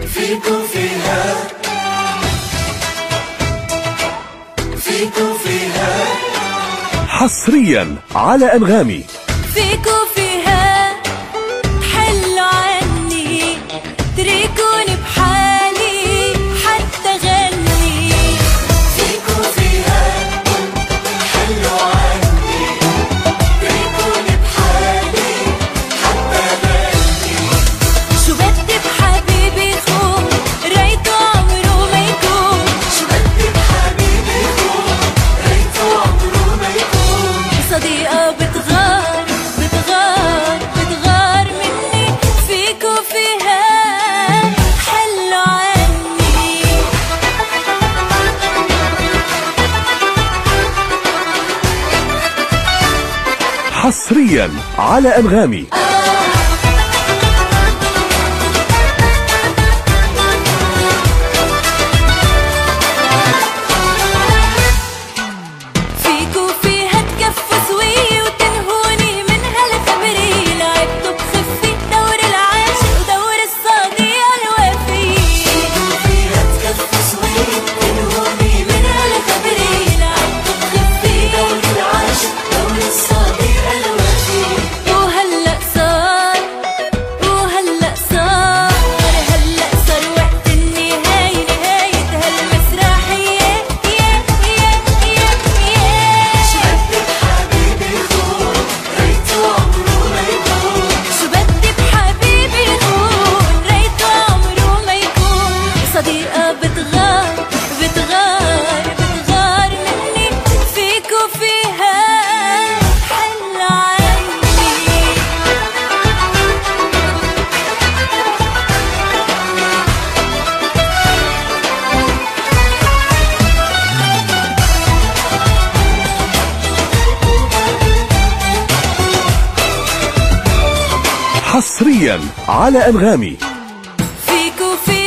فيكو فيها فيكو فيها حصريا على أنغامي. فيكو فيها حلوا عني تركوني بحالي حتى غني. فيكو فيها حلوا عني تركوني بحالي حتى غني. شو بدي بحبيبي خون ريته عمره ما يكون. شو بدي بحبيبي خون ريته عمره ما يكون. صديقة بتغار مني. فيكو فيها حلوا عني. حصريا على أنغامي. فيكو فيها تكفوا سوية وتنهوني من هالخبري. لعبتوا بخفي دور العاشق ودور الصديقة الوفية. فيكو فيها تكفوا سوية تنهوني من هالخبري. لعبتوا بخفي دور العاشق دور الصديق الوفي. وهلأ صار وقت النهاية نهاية هالمسرحية. شو بدي بحبيبي خون ريته عمره ما يكون. شو بدي بحبيبي خون ريته عمره ما يكون. صديقة بتغار مني. فيكو فيها حل عني. حصريا على أنغامي. فيكو فيها